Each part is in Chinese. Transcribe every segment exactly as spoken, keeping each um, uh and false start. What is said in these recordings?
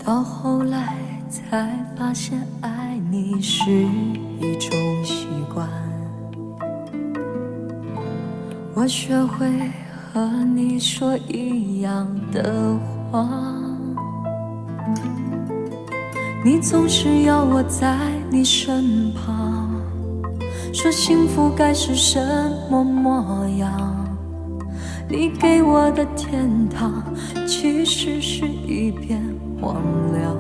到后来才发现爱你是一种习惯，我学会和你说一样的话，你总是要我在你身旁，说幸福该是什么模样，你给我的天堂其实是一片荒凉。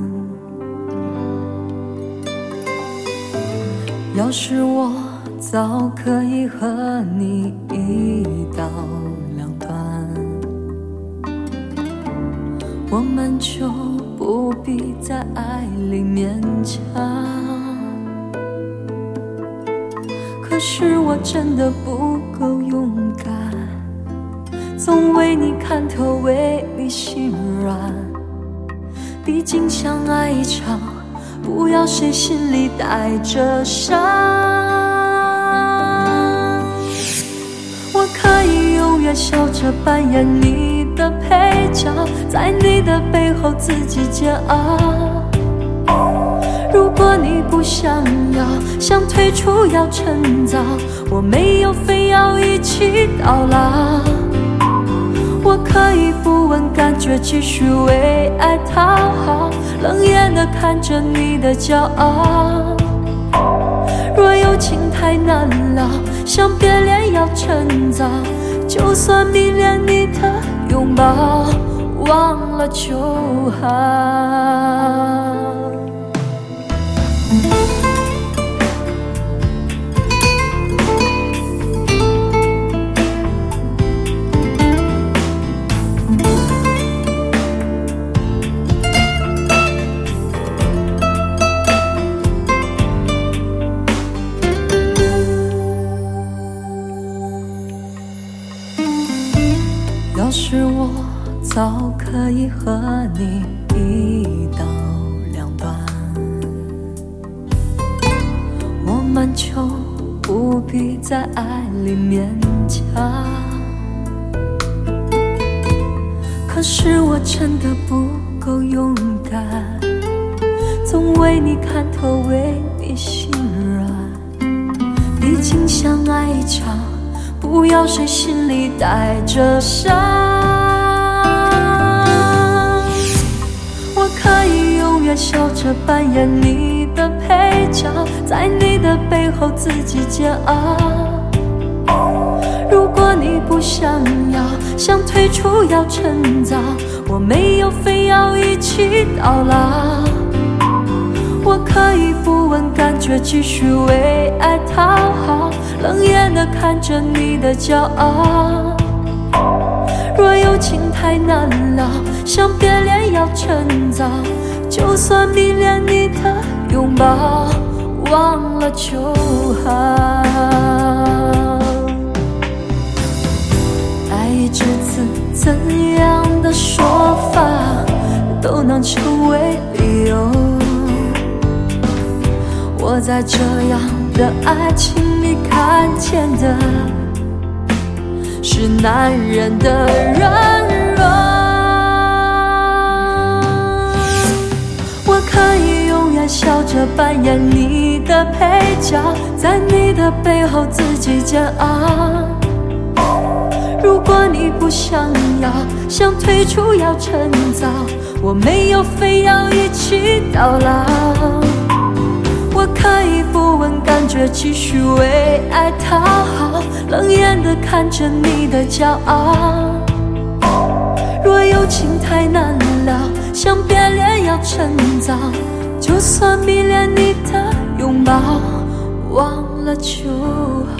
要是我早可以和你一刀两断，我们就不必在爱里勉强。可是我真的不够勇敢，总为你看透，为你心软。毕竟相爱一场，不要谁心里带着伤。我可以永远笑着扮演你的配角，在你的背后自己煎熬。如果你不想要，想退出要趁早，我没有非要一起到老。我可以不问感觉，继续为爱讨好，冷眼地看着你的骄傲。若有情太难了，想别恋要趁早，就算迷恋你的拥抱，忘了就好。要是我早可以和你一刀两断，我们就不必在爱里勉强。可是我真的不够勇敢，总为你看透，为你心软。毕竟相爱一场，不要谁心里带着伤。我可以永远笑着扮演你的配角，在你的背后自己煎熬。如果你不想要，想退出要趁早，我没有非要一起到老。我可以不问感觉，继续为爱讨好，冷眼地看着你的骄傲。若有情太难了，想别恋要趁早，就算迷恋你的拥抱，忘了就好。爱一直字怎样的说法都能成为理由，我在这样的爱情里看见的是男人的软弱。我可以永远笑着扮演你的配角，在你的背后自己煎熬。如果你不想要，想退出要趁早，我没有非要一起到老。我可以不问感觉，继续为爱讨好，冷眼地看着你的骄傲。若有情太难了，想别恋要趁早，就算迷恋你的拥抱，忘了就好。